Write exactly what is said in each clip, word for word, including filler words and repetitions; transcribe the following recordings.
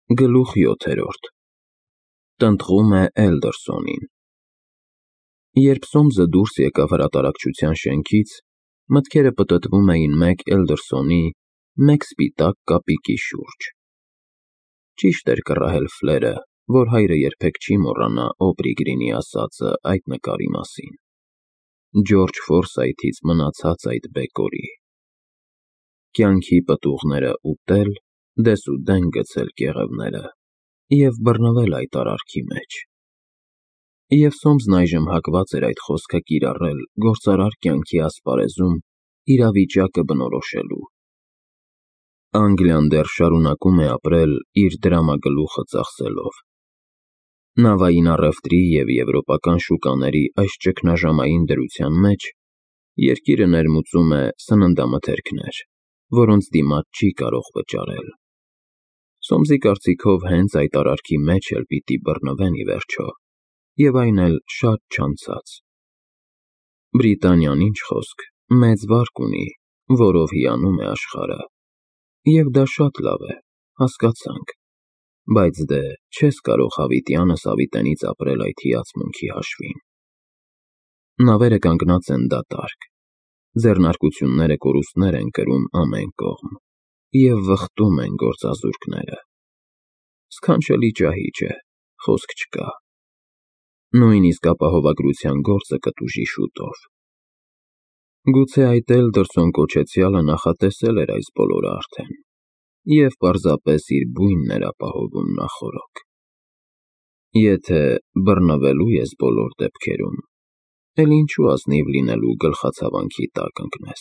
Գլուխ յոթերորդ Տնտղում է Էլդերսոնին Երբ Սոմսը դուրս եկավ հրատարակչության շենքից, մտքերը պտտվում էին մեկ Էլդերսոնի, մեկ սպիտակ կապիկի շուրջ։ Ճիշտ էր կռահել Ֆլերը, որ հայրը երբեք չի մոռանա Օբրի Գրինի ասածը այդ նկարի մասին, Ջորջ Ֆորսայթից մնացած այդ բեկորի։ Կյանքի պտուղները ուտել, դեսուդեն գցել կեղևները և բռնվել այդ արարքի մեջ։ Եվ Սոմսն այժմ հակված էր այդ խոսքը կիրառել գործարար կյանքի ասպարեզում իրավիճակը բնորոշելու։ Անգլիան դեռ շարունակում է ապրել իր դրամագլուխը ծախսելով։ Նավային առևտրի և եվրոպական շուկաների այս ճգնաժամային դրության մեջ երկիրը ներմուծում է սննդամթերքներ, որոնց դիմաց չի կարող վճարել։ Սոմսի կարծիքով հենց այդ արարքի մեջ էլ պիտի բռնվեն ի վերջո, և այն էլ շատ չանցած։ Բրիտանիան, ինչ խոսք, մեծ վարկ ունի, որով հիանում է աշխարհը, և դա շատ լավ է, հասկացանք, բայց դե չես կարող հավիտյանս հավիտենից ապրել այդ հիացմունքի հաշվին։ Նավերը կանգնած են դատարկ, ձեռնարկությունները կորուստներ են կրում ամեն կողմ, և վխտում են գործազուրկները։ Սքանչելի ճահիճ է, խոսք չկա։ Նույնիսկ ապահովագրության գործը կտուժի շուտով։ Գուցե այդ Էլդերսոն կոչեցյալը նախատեսել էր այս բոլորը արդեն, և պարզապես իր բույնն էր ապահովում նախօրոք։ Եթե բռնվելու ես բոլոր դեպքերում, էլ ինչու ազնիվ լինելու գլխացավանքի տակ ընկնես։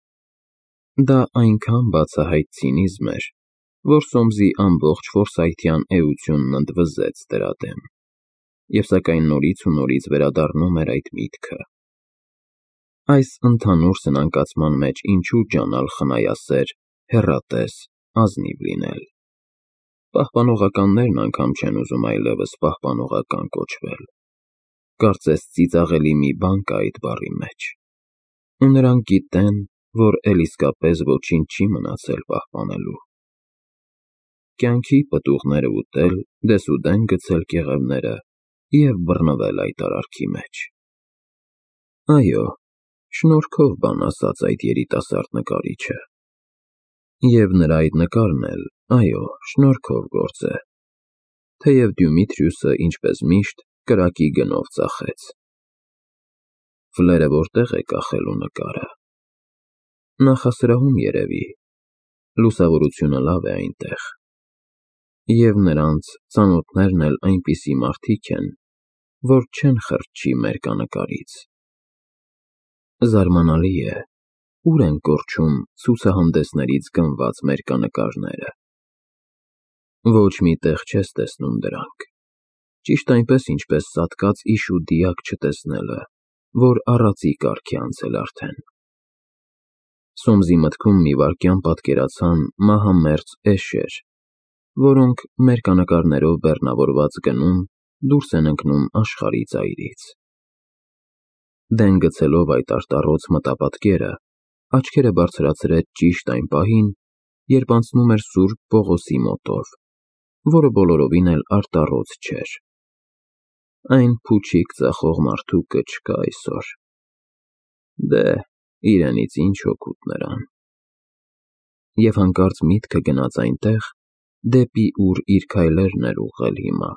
Դա այնքան բացահայտ ցինիզմ էր, որ Սոմսի ամբողջ ֆորսայթյան էությունն ընդվզեց դրա դեմ, և սակայն նորից ու նորից վերադառնում էր այդ միտքը։ Այս ընդհանուր սնանկացման մեջ ինչու ջանալ խնայասեր, հեռատես, ազնիվ լինել։ Պահպանողականներն անգամ չեն ուզում այլևս պահպանողական կոչվել։ Կարծես ծիծաղելի մի բան կա այդ բառի մեջ։ Ու նրանք գիտեն, որ էլ իսկապես ոչինչ չի մնացել պահպանելու։ Կյանքի պտուղները ուտել, դեսուդեն գցել կեղևները և բռնվել այդ արարքի մեջ։ Այո, շնորհքով բան ասաց այդ երիտասարդ նկարիչը։ Եվ նրա այդ նկարն էլ, այո, շնորհքով գործ է, թեև Դյումիթրիուսը, ինչպես միշտ, կրակի գնով ծախեց։ Ֆլերը որտե՞ղ է կախելու նկարը։ Նախասրահում երևի, լուսավորությունը լավ է այնտեղ։ Եվ նրանց ծանոթներն էլ այնպիսի մարդիկ են, որ չեն խրճի մերկանկարից։ Զարմանալի է, ուր են կորչում ցուցահանդեսներից գնված մերկանկարները։ Ոչ մի տեղ չես տեսնում դրանք, ճիշտ այնպես, ինչպես սատկած իշ ու դիակ չտեսնելը, որ առածի կարգ է անցել արդեն։ Սոմսի մտքում մի վայրկյան պատկերացան մահամերձ էշեր, որոնք մերկանկարներով բեռնավորված գնում, դուրս են ընկնում աշխարհի ծայրից։ Դեն գցելով այդ արտառոց մտապատկերը, աչքերը բարձրացրեց ճիշտ այն պահին, երբ անցնում էր Սուրբ Պողոսի մոտով, որը բոլորովին էլ արտառոց չէր։ Այն փուչիկ ծախող մարդուկը չկա այսօր։ Դե, իրենից ինչ օգուտ նրան։ Եվ հանկարծ միտքը գնաց այնտեղ, դեպի ուր իր քայլերն էր ուղղել հիմա։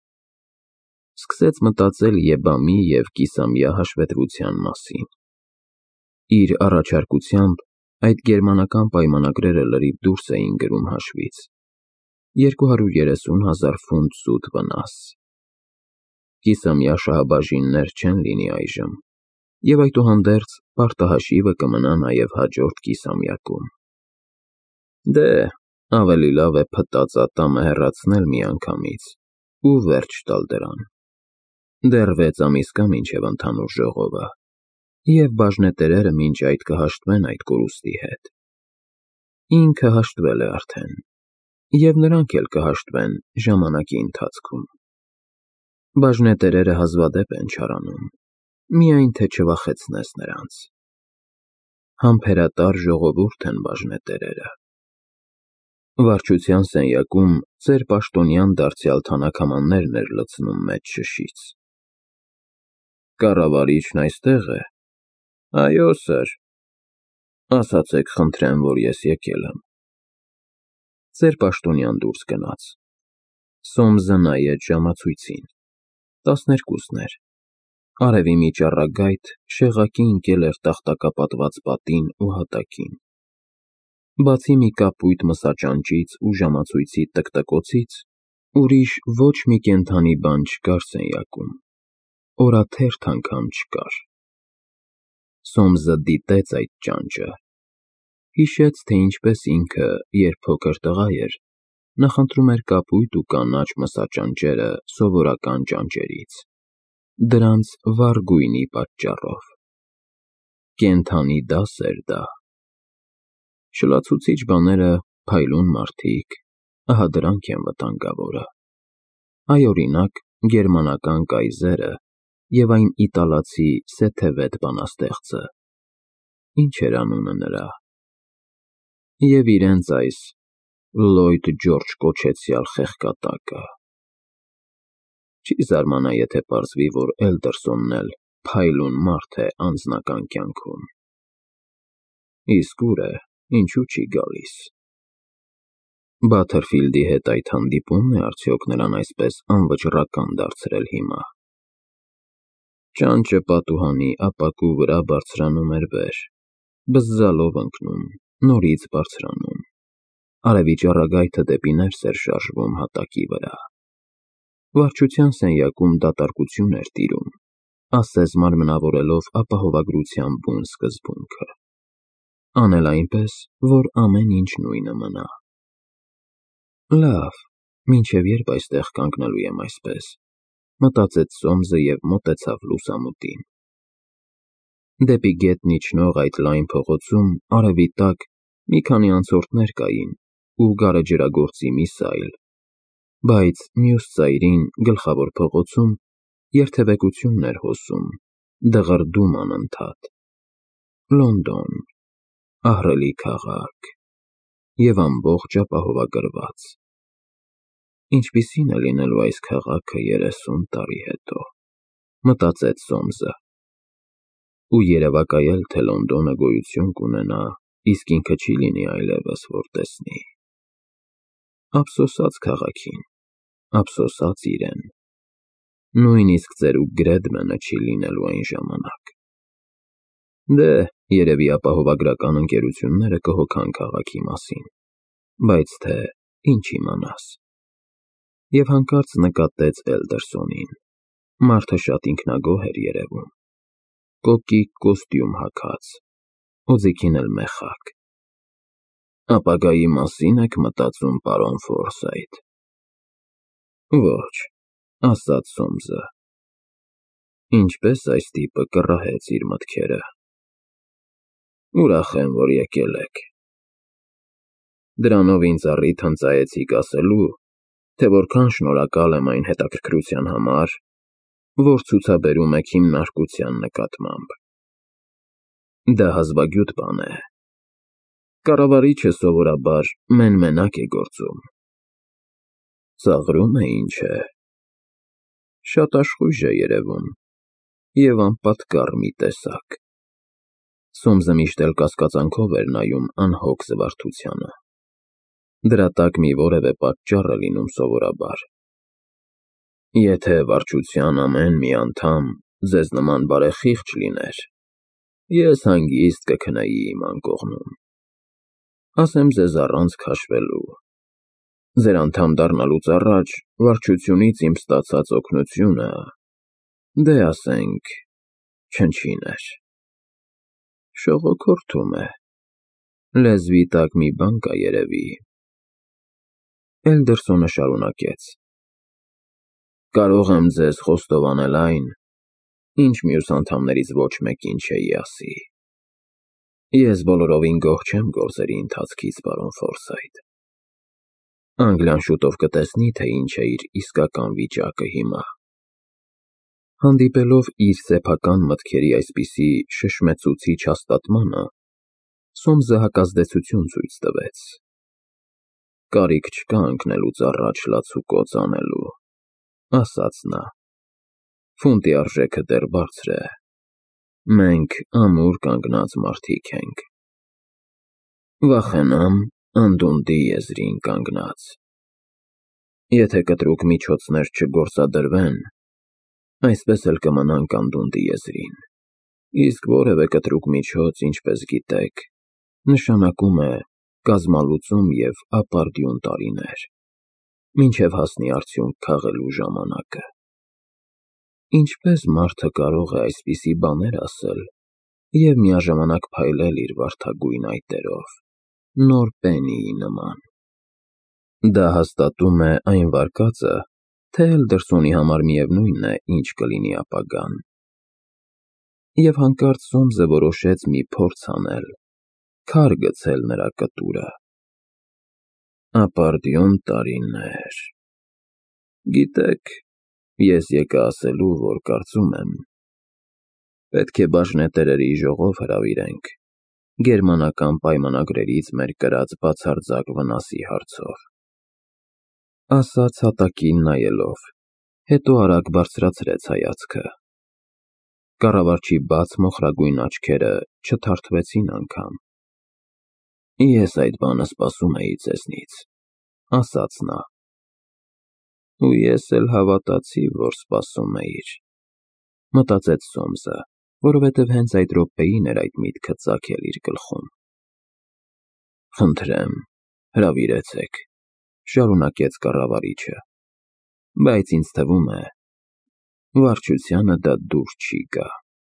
Սկսեց մտածել Եբամի և կիսամյա հաշվետվության մասին։ Իր առաջարկությամբ այդ գերմանական պայմանագրերը լրիվ դուրս էին գրում հաշվից։ երկու հարյուր երեսուն հազար ֆունտ սուտ վնաս։ Կիսամյա շահաբաժիններ չեն լինի այժմ, և այդուհանդերձ պարտահաշիվը կմնա նաև հաջորդ կիսամյակում։ Դե, ավելի լավ է փտած ատամը հեռացնել միանգամից ու վերջ տալ դրան։ Դեռ վեց ամիս կա մինչև ընդհանուր ժողովը, և բաժնետերերը մինչ այդ կհաշտվեն այդ կորուստի հետ։ Ինքը հաշտվել է արդեն, և նրանք էլ կհաշտվեն ժամանակի ընթացքում։ Բաժնետերերը հազվադեպ են չարանում, միայն թե չվախեցնես նրանց։ Համբերատար ժողովուրդ են բաժնետերերը։ Վարչության սենյակում ծեր պաշտոնյան դարձյալ թանաքամաններն էր լցնում մեծ շշից։ Կառավարիչն այստեղ է։ Այո, սըր։ Ասացեք խնդրեմ, որ ես եկել եմ։ Ծեր պաշտոնյան դուրս գնաց։ Սոմսը նայեց ժամացույցին։ Տասներկուսն էր։ Արևի մի ճառագայթ շեղակի ընկել էր տախտակապատված պատին ու հատակին։ Բացի մի կապույտ մսաճանճից ու ժամացույցի տկտկոցից, ուրիշ ոչ մի կենդանի բան չկար սենյակում, օրաթերթ անգամ չկար։ Սոմսը դիտեց այդ ճանճը։ Հիշեց, թե ինչպես ինքը, երբ փոքր տղա էր, նախընտրում էր կապույտ ու կանաչ մսաճանճերը սովորական ճանճերից, դրանց վառ գույնի պատճառով։ Կենդանի դաս էր դա։ Շլացուցիչ բաները, փայլուն մարդիկ, ահա դրանք են վտանգավորը։ Այ, օրինակ, գերմանական կայզերը և այն իտալացի սեթևետ բանաստեղծը, ինչ էր անունը նրա, և իրենց այս Լլոյդ Ջորջը կոչեցյալ խեղկատակը։ Չի զարմանա, եթե պարզվի, որ Էլդերսոնն էլ փայլուն մարդ է անձնական կյանքում։ Իսկ ուր է, ինչու չի գալիս։ Բաթերֆիլդի հետ այդ հանդիպումն է արդյոք նրան այսպես անվճռական դարձրել հիմա։ Ճանճը պատուհանի ապակու վրա բարձրանում էր վեր, բզզալով ընկնում, նորից բարձրանում, արևի ճառագայթը դեպի ներս էր շարժվում հատակի վրա։ Վարչության սենյակում դատարկություն էր տիրում, ասես մարմնավորելով ապահովագրության բուն սկզբունքը։ Անել այնպես, որ ամեն ինչ նույնը մնա։ Լավ, մինչև երբ այստեղ կանգնելու եմ այսպես, մտածեց Սոմսը և մոտեցավ լուսամուտին։ Դեպի գետն իջնող այդ լայն փողոցում արևի տակ մի քանի անցորդներ կային ու գարեջրագործի մի սայլ, բայց մյուս ծայրին, գլխավոր փողոցում, երթևեկությունն էր հոսում, դղրդում անընդհատ։ Լոնդոն, ահռելի քաղաք, և ամբողջ ապահովագրված։ Ինչպիսին է լինելու այս քաղաքը երեսուն տարի հետո, մտածեց Սոմսը։ Ու երևակայել, թե Լոնդոնը գոյություն կունենա, իսկ ինքը չի լինի այլևս, որ տեսնի։ Ափսոսաց քաղաքին, ափսոսաց իրեն։ Նույնիսկ ծերուկ Գրեդմենը չի լինելու այն ժամանակ։ Դե, երևի ապահովագրական ընկերությունները կհոգան քաղաքի մասին, բայց թե ինչ իմանաս։ Եվ հանկարծ նկատեց Էլդերսոնին, մարդը շատ ինքնագոհ էր երևում, կոկիկ կոստյում հագած, օձիքին էլ մեխակ։ Ապագայի մասի՞ն եք մտածում, պարոն Ֆորսայթ։ Ոչ, ասաց Սոմսը։ Ինչպես այս տիպը կռահեց իր մտքերը։ Ուրախ եմ, որ եկել եք։ Դրանով ինձ առիթ հնձայեցիք ասելու, թե որքան շնորհակալ եմ այն հետաքրքրության համար, որ ցուցաբերում եք հիմնարկության նկատմամբ։ Դա հազվագյուտ բան է։ Կառավարիչը սովորաբար մեն֊մենակ է գործում։ Ծաղրում է, ինչ է։ Շատ աշխույժ է երևում և անպատկառ մի տեսակ։ Սոմսը միշտ էլ կասկածանքով էր նայում անհոգ Զվարթությանը։ Դրա տակ մի որևէ պատճառ է լինում սովորաբար։ Եթե վարչության ամեն մի անդամ ձեզ նման բարեխիղճ լիներ, ես հանգիստ կքնեի իմ անկողնում։ Ասեմ ձեզ առանց քաշվելու, ձեր անդամ դառնալուց առաջ վարչությունից իմ ստացած օգնությունը, դե, ասենք, չնչին էր։ Շողոքորթում է։ Լեզվի տակ մի բան կա երևի։ Էլդերսոնը շարունակեց. Կարող եմ ձեզ խոստովանել այն, ինչ մյուս անդամներից ոչ մեկին չէի ասի։ Ես բոլորովին գոհ չեմ գործերի ընթացքից, պարոն Ֆորսայթ։ Անգլիան շուտով կտեսնի, թե ինչ է իր իսկական վիճակը հիմա։ Հանդիպելով իր սեփական մտքերի այսպիսի շշմեցուցիչ հաստատմանը, Սոմսը հակազդեցություն ցույց տվեց։ կարիք չկա ընկնելուց առաջ լաց ու կոծ անելու, ասաց նա, ֆունտի արժեքը դեռ բարձր է, մենք ամուր կանգնած մարդիկ ենք, վախենամ անդունդի եզրին կանգնած, եթե կտրուկ միջոցներ չգործադրվեն, այսպես էլ կմնանք անդունդի եզրին, իսկ որևէ կտրուկ միջոց, ինչպես գիտեք, նշանակում է կազմալուծում և ապարդյուն տարիներ, մինչև հասնի արդյունք քաղելու ժամանակը։ Ինչպես մարդը կարող է այսպիսի բաներ ասել և միաժամանակ փայլել իր վարդագույն այտերով, նոր պենիի նման։ Դա հաստատում է այն վարկածը, թե Էլդերսոնի համար միևնույն է, ինչ կլինի ապագան։ Եվ հանկարծ Սոմսը որոշեց մի փորձ անել, քար գցել նրա կտուրը։ Ապարդյուն տարիներ։ Գիտեք, ես եկա ասելու, որ կարծում եմ, պետք է բաժնետերերի ժողով հրավիրենք գերմանական պայմանագրերից մեր կրած բացարձակ վնասի հարցով, ասաց հատակին նայելով, հետո արագ բարձրացրեց հայացքը։ Կառավարչի բաց մոխրագույն աչքերը չթարթվեցին անգամ։ Ես այդ բանը սպասում էի ձեզնից, ասաց նա։ Ու ես էլ հավատացի, որ սպասում էիր, մտածեց Սոմսը, որովհետև հենց այդ րոպեին էր այդ միտքը ծագել իր գլխում։ Խնդրեմ, հրավիրեցեք, շարունակեց կառավարիչը, բայց ինձ թվում է, վարչությանը դա դուր չի գա։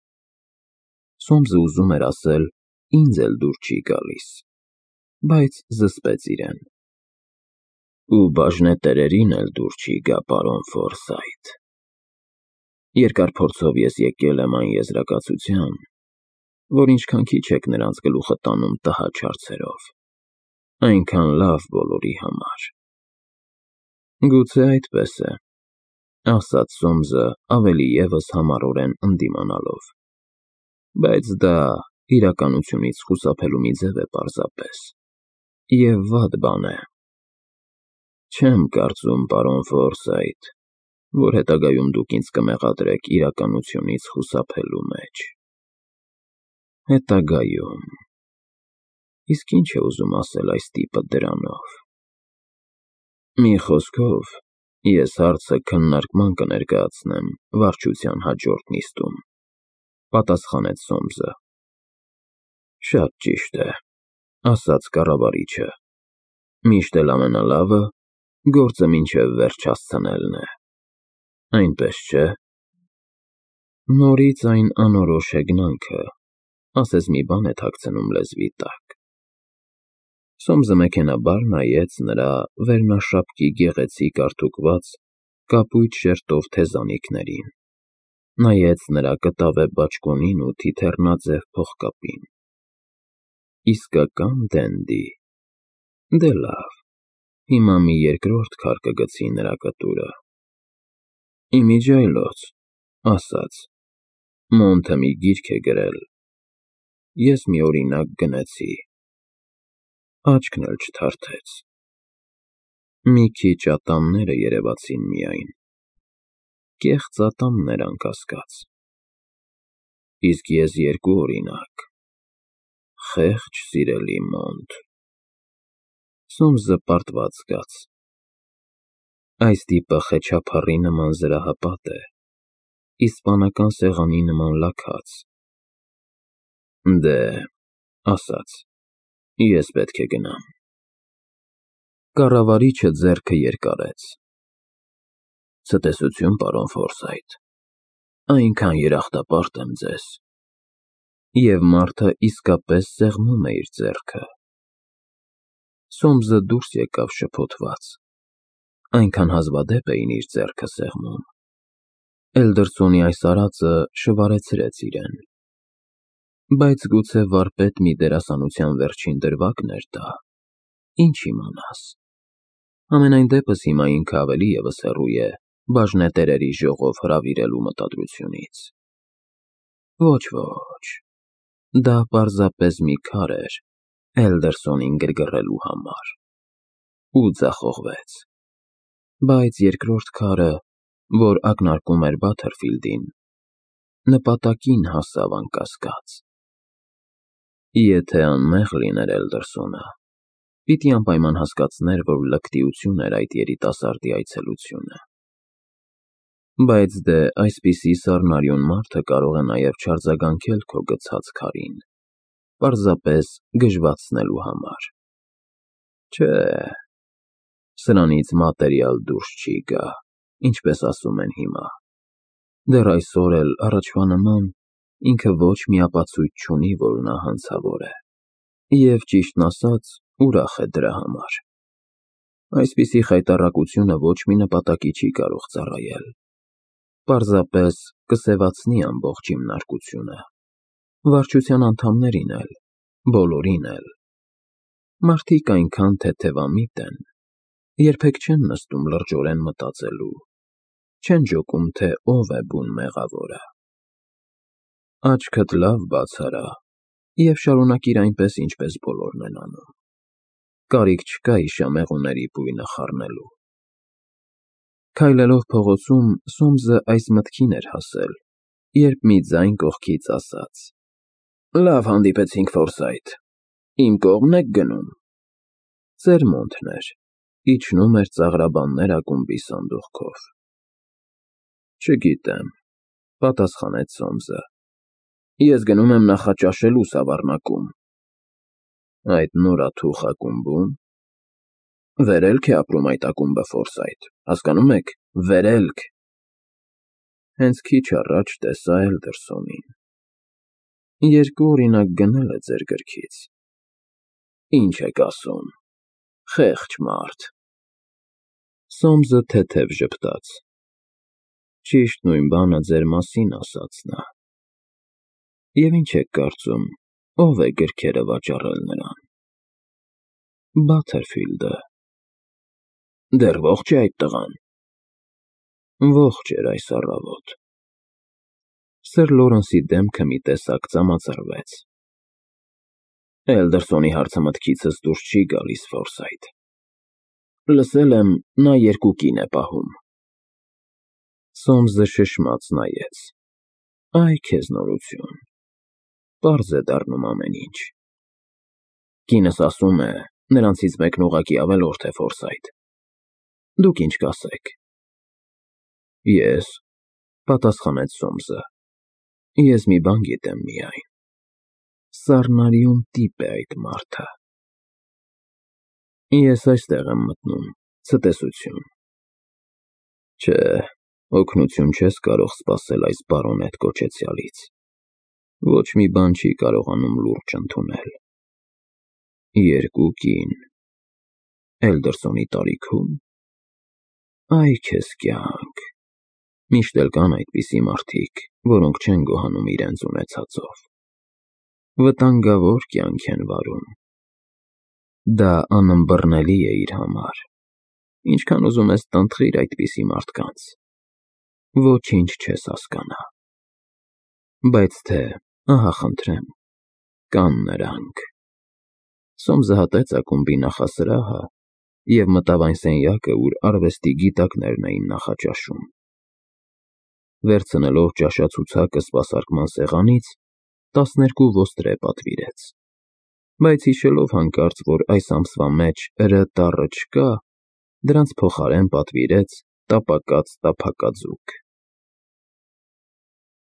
Սոմսը ուզում էր ասել, ինձ էլ դուր չի գալիս, բայց զսպեց իրեն։ Ու բաժնետերերին էլ դուր չի գա, պարոն Ֆորսայթ։ Երկար փորձով ես եկել եմ այն եզրակացության, որ ինչքան քիչ եք նրանց գլուխը տանում տհաճ հարցերով, այնքան լավ բոլորի համար։ Գուցե այդպես է, ասաց Սոմսը ավելի ևս համառորեն ընդդիմանալով, բայց դա իրականությունից խուսափելու մի ձև է պարզապես, և վատ բան է։ Չեմ կարծում, պարոն Ֆորսայթ, որ հետագայում դուք ինձ կմեղադրեք իրականությունից խուսափելու մեջ։ Հետագայում… Իսկ ինչ է ուզում ասել այս տիպը դրանով։ Մի խոսքով, ես հարցը քննարկման կներկայացնեմ վարչության հաջորդ նիստում, պատասխանեց Սոմսը։ Շատ ճիշտ է, ասաց կառավարիչը, միշտ էլ ամենալավը գործը մինչև վերջ հասցնելն է, այնպես չէ։ Նորից այն անորոշ հեգնանքը, ասես մի բան է թաքցնում լեզվի տակ։ Սոմսը մեքենայաբար նայեց նրա վերնաշապկի գեղեցիկ արդուկված կապույտ շերտով թեզանիքներին, նայեց նրա կտավե բաճկոնին ու թիթեռնաձև փողկապին։ Իսկական դենդի։ Դե լավ, հիմա մի երկրորդ քար կգցի նրա կտուրը։ Իմիջիայլոց, ասաց, Մոնթը մի գիրք է գրել, ես մի օրինակ գնեցի, աչքն էլ չթարթեց։ Մի քիչ ատամները երևացին միայն, կեղծ ատամներ անկասկած։ Իսկ ես երկու օրինակ, խեղճ սիրելի Մոնթ։ Սոմսը պարտված զգաց։ Այս տիպը խեչափառի նման զրահապատ է, իսպանական սեղանի նման լաքած։ Դե, ասաց, ես պետք է գնամ։ Կառավարիչը ձեռքը երկարեց։ Ցտեսություն, պարոն Ֆորսայթ, այնքան երախտապարտ եմ ձեզ։ Եվ մարդը իսկապես սեղմում է իր ձեռքը։ Սոմսը դուրս եկավ շփոթված, այնքան հազվադեպ էին իր ձեռքը սեղմում։ Էլդերսոնի այս արածը շվարեցրեց իրեն։ Բայց գուցե վարպետ մի դերասանության վերջին դրվագն էր դա, ինչ իմանաս։ Համենայն դեպս հիմա ինքը ավելի ևս հեռու է բաժնետերերի ժողով հրավիրելու մտադրությունից։ Ոչ, ոչ, դա պարզապես մի քար էր Էլդերսոնին գրգռելու համար։ ու ձախողվեց։ Բայց երկրորդ քարը, որ ակնարկում էր Բաթերֆիլդին, նպատակին հասավ անկասկած։ Եթե անմեղ լիներ Էլդերսոնը, պիտի անպայման հասկացներ, որ լկտիություն էր այդ երիտասարդի այցելությունը։ Բայց դե այսպիսի սառնարյուն մարդը կարող է նաև չարձագանքել քո գցած քարին, պարզապես գժվացնելու համար։ Չէ, սրանից մատերիալ դուրս չի գա, ինչպես ասում են հիմա։ Դեռ այսօր էլ առաջվա նման ինքը ոչ մի ապացույց չունի, որ նա հանցավոր է, և ճիշտն ասած, ուրախ է դրա համար։ Այսպիսի խայտառակությունը ոչ մի նպատակի չի կարող ծառայել, պարզապես կսևացնի ամբողջ հիմնարկությունը, վարչության անդամներին էլ, բոլորին էլ։ Մարդիկ այնքան թեթևամիտ են, երբեք չեն նստում լրջորեն մտածելու, չեն ջոկում, թե ով է բուն մեղավորը։ Աչքդ լավ բաց արա և շարունակիր այնպես, ինչպես բոլորն են անում։ Կարիք չկա իշամեղուների բույնը խառնելու։ Քայլելով փողոցում, Սոմսը այս մտքին էր հասել, երբ մի ձայն կողքից ասաց. «Լավ հանդիպեցինք, Ֆորսայթ, իմ կողմն եք գնում»։ Ծերմոնտն էր, իջնում էր ծաղրաբաններ ակումբի սանդուղքով։ Չգիտեմ, պատասխանեց Սոմսը, ես գնում եմ նախաճաշելու Սավառնակում։ Այդ նորաթուխ ակումբո՞ւմ։ Վերելք է ապրում այդ ակումբը, Ֆորսայթ, հասկանում եք, վերելք։ Հենց քիչ առաջ տեսա Էլդերսոնին։ Երկու օրինակ գնել է ձեր գրքից։ Ինչ եք ասում, խեղճ մարդ։ Սոմսը թեթև ժպտաց։ Ճիշտ նույն բանը ձեր մասին ասաց նա։ Եվ ինչ եք կարծում, ով է գրքերը վաճառել նրան։ Բաթերֆիլդը։ Դեռ ողջ է այդ տղան։ Ողջ էր այս առավոտ։ Սըր Լորենսի դեմքը մի տեսակ ծամածրվեց։ Էլդերսոնի հարցը մտքիցս դուրս չի գալիս, Ֆորսայթ։ Լսել եմ, նա երկու կին է պահում։ Սոմսը շշմաց նայեց։ Այ քեզ նորություն։ Պարզ է դառնում ամեն ինչ։ Կինս ասում է, նրանցից մեկն ուղղակի ավելորդ է, Ֆորսայթ։ Դուք ինչ կասեք։ Ես, պատասխանեց Սոմսը, ես մի բան գիտեմ միայն։ Սառնարյուն տիպ է այդ մարդը։ Ես այստեղ եմ մտնում, ցտեսություն։ Չէ, օգնություն չես կարող սպասել այս բարոնետ կոչեցյալից։ Ոչ մի բան չի կարողանում լուրջ ընդունել։ Երկու կին։ Էլդերսոնի տարիքում։ Այ քեզ կյանք։ Միշտ էլ կան այդպիսի մարդիկ, որոնք չեն գոհանում իրենց ունեցածով։ Վտանգավոր կյանք են վարում։ Դա անըմբռնելի է իր համար։ Ինչքան ուզում ես տնտղիր այդպիսի մարդկանց։ Ոչինչ չես հասկանա։ Բայց թե, ահա խնդրեմ, կան նրանք։ Սոմսը հատեց ակումբի նախասրահը և մտավ այն սենյակը, ուր արվեստի գիտակներն էին նախաճաշում։ Վերցնելով ճաշացուցակը սպասարկման սեղանից, տասներկու ոստրե պատվիրեց, բայց հիշելով հանկարծ, որ այս ամսվա մեջ ըրը տառը չկա, դրանց փոխարեն պատվիրեց տապակած տափակաձուկ։